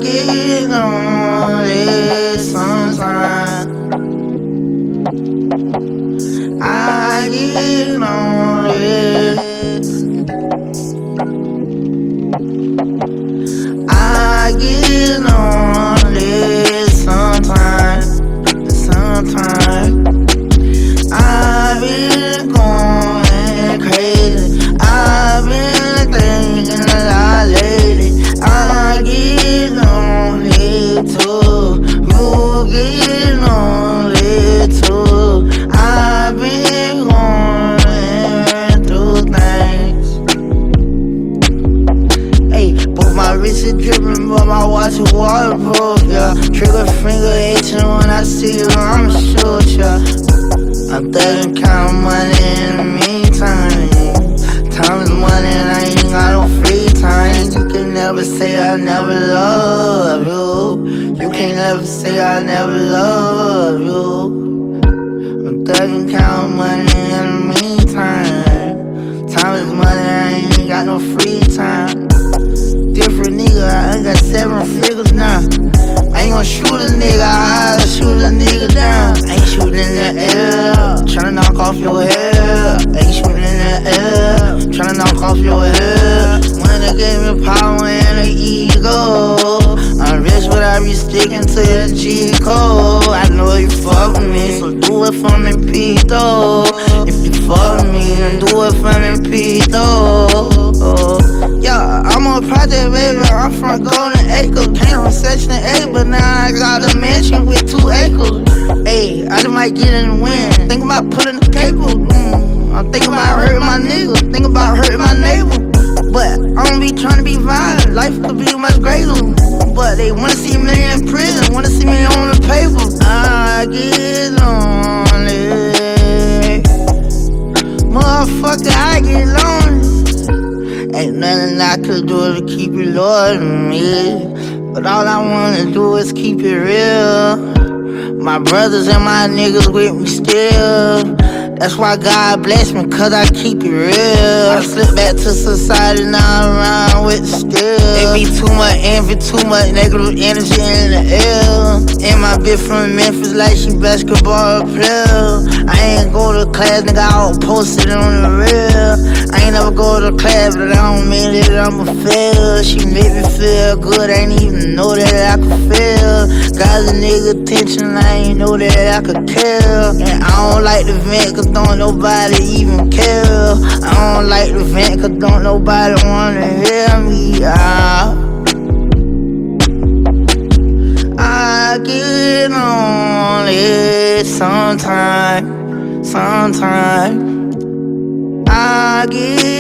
get lonely sometimes. I get lonely. I get lonely sometimes. Sometimes I've been going crazy. I've been thinking a lot lately. I get lonely too. You get lonely too. I've been going through things. Hey, but my wrist is dripping, but my watch is waterproof, yeah. Trigger finger itching when I see you, I'ma shoot ya. I'm thugging, counting money in the meantime. Time is money and I ain't got no free time. You can never say I never love you. You can't never say I never love you. I'm thugging, counting money in the meantime. Time is money, I ain't got no free time. Different nigga, I ain't got 7 figures now. I ain't gon' shoot a nigga, I shoot a nigga down. I ain't shooting in the air, tryna knock off your head. I ain't shooting in the air, tryna knock off your head. When they gave me power and the ego, I'm rich but I be sticking to the G code. I know you fuck with me, so do it for me, Pito. If you fuck with me, then do it for me, Pito. Yeah, I'm a project baby, I'm from Golden Acres. Came from Section 8, but now I got a mansion with 2 acres. Ayy, I just might get in the wind. Think about putting the paper. I'm thinking about hurting my nigga, think about hurting my neighbor. But I don't be trying to be violent, life could be much greater. But they wanna see me in prison, wanna see me on the paper. I get lonely, motherfucker, I get lonely. Ain't nothing I could do to keep you loyal to me. But all I wanna do is keep it real. My brothers and my niggas with me still. That's why God bless me, cause I keep it real. I slip back to society, now I'm around with the steel. It be too much envy, too much negative energy in the air. And my bitch from Memphis like she basketball player. I ain't go to class, nigga, I was posted on the real. I ain't never go to class, but I don't mean that I'ma fail. She made me feel good, I ain't even know that I could feel. Got a nigga attention, I ain't know that I could kill. And I don't like the vent, cause don't nobody even care. I don't like the vent, cause don't nobody wanna hear me out. I get lonely sometimes. I get